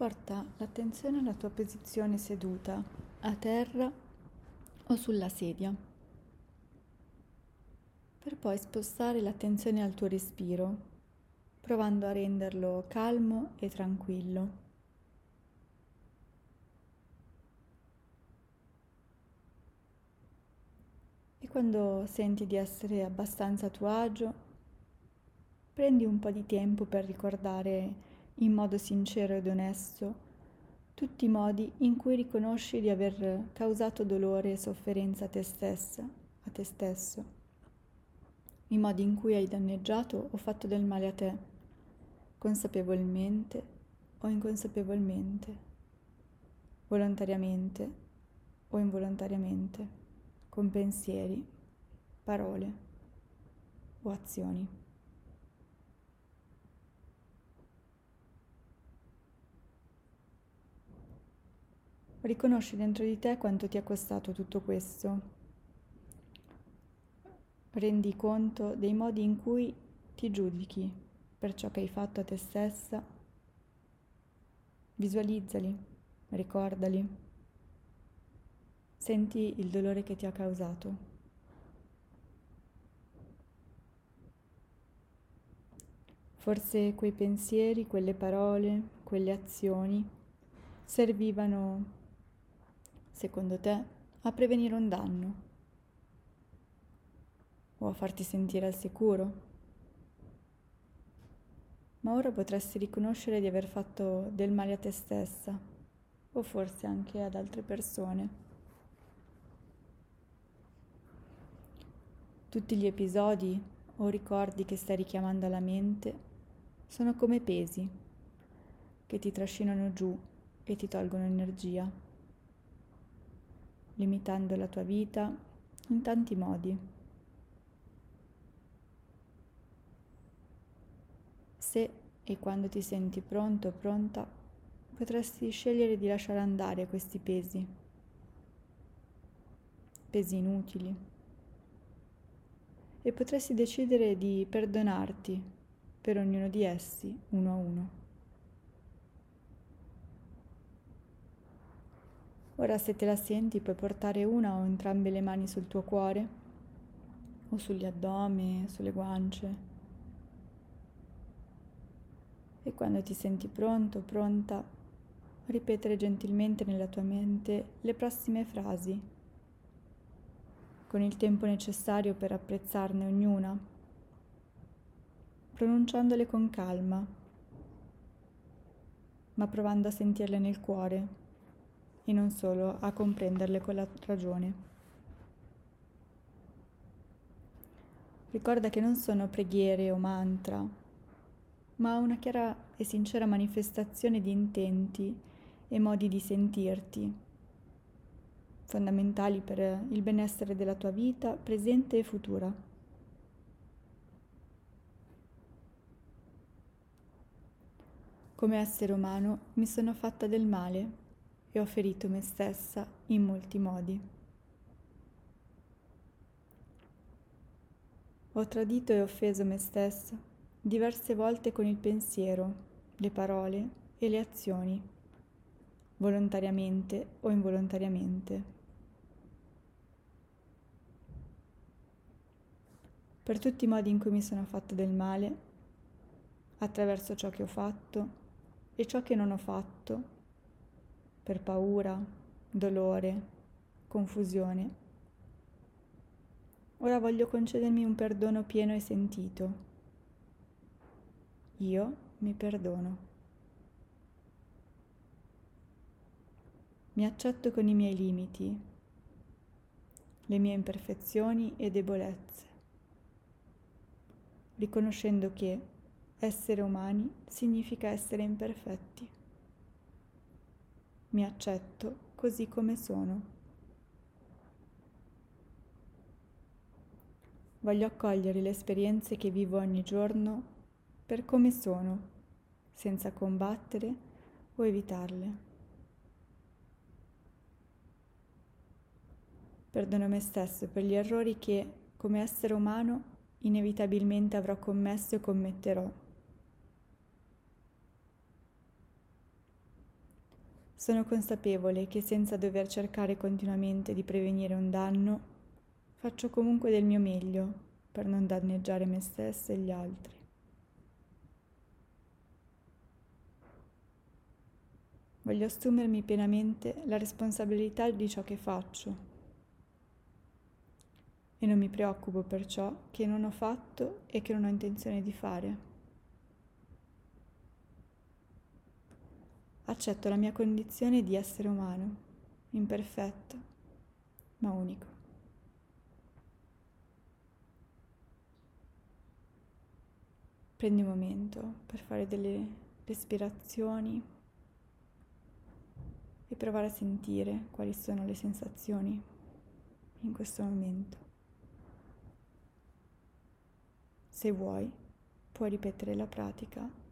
Porta l'attenzione alla tua posizione seduta, a terra o sulla sedia, per poi spostare l'attenzione al tuo respiro, provando a renderlo calmo e tranquillo. E quando senti di essere abbastanza a tuo agio, prendi un po' di tempo per ricordare in modo sincero ed onesto tutti i modi in cui riconosci di aver causato dolore e sofferenza a te stessa, a te stesso, i modi in cui hai danneggiato o fatto del male a te, consapevolmente o inconsapevolmente, volontariamente o involontariamente, con pensieri, parole o azioni. Riconosci dentro di te quanto ti è costato tutto questo. Rendi conto dei modi in cui ti giudichi per ciò che hai fatto a te stessa. Visualizzali, ricordali. Senti il dolore che ti ha causato. Forse quei pensieri, quelle parole, quelle azioni servivano, secondo te, a prevenire un danno o a farti sentire al sicuro. Ma ora potresti riconoscere di aver fatto del male a te stessa o forse anche ad altre persone. Tutti gli episodi o ricordi che stai richiamando alla mente sono come pesi che ti trascinano giù e ti tolgono energia, limitando la tua vita in tanti modi. Se e quando ti senti pronto o pronta, potresti scegliere di lasciare andare questi pesi inutili, e potresti decidere di perdonarti per ognuno di essi uno a uno. Ora, se te la senti, puoi portare una o entrambe le mani sul tuo cuore o sugli addomi, sulle guance. E quando ti senti pronto o pronta, ripetere gentilmente nella tua mente le prossime frasi, con il tempo necessario per apprezzarne ognuna, pronunciandole con calma, ma provando a sentirle nel cuore e non solo a comprenderle con la ragione. Ricorda che non sono preghiere o mantra, ma una chiara e sincera manifestazione di intenti e modi di sentirti, fondamentali per il benessere della tua vita presente e futura. Come essere umano mi sono fatta del male e ho ferito me stessa in molti modi. Ho tradito e offeso me stessa diverse volte con il pensiero, le parole e le azioni, volontariamente o involontariamente. Per tutti i modi in cui mi sono fatta del male, attraverso ciò che ho fatto e ciò che non ho fatto, per paura, dolore, confusione. Ora voglio concedermi un perdono pieno e sentito. Io mi perdono. Mi accetto con i miei limiti, le mie imperfezioni e debolezze, riconoscendo che essere umani significa essere imperfetti. Mi accetto così come sono. Voglio accogliere le esperienze che vivo ogni giorno per come sono, senza combattere o evitarle. Perdono me stesso per gli errori che, come essere umano, inevitabilmente avrò commesso e commetterò. Sono consapevole che senza dover cercare continuamente di prevenire un danno, faccio comunque del mio meglio per non danneggiare me stessa e gli altri. Voglio assumermi pienamente la responsabilità di ciò che faccio e non mi preoccupo per ciò che non ho fatto e che non ho intenzione di fare. Accetto la mia condizione di essere umano, imperfetto, ma unico. Prendi un momento per fare delle respirazioni e provare a sentire quali sono le sensazioni in questo momento. Se vuoi, puoi ripetere la pratica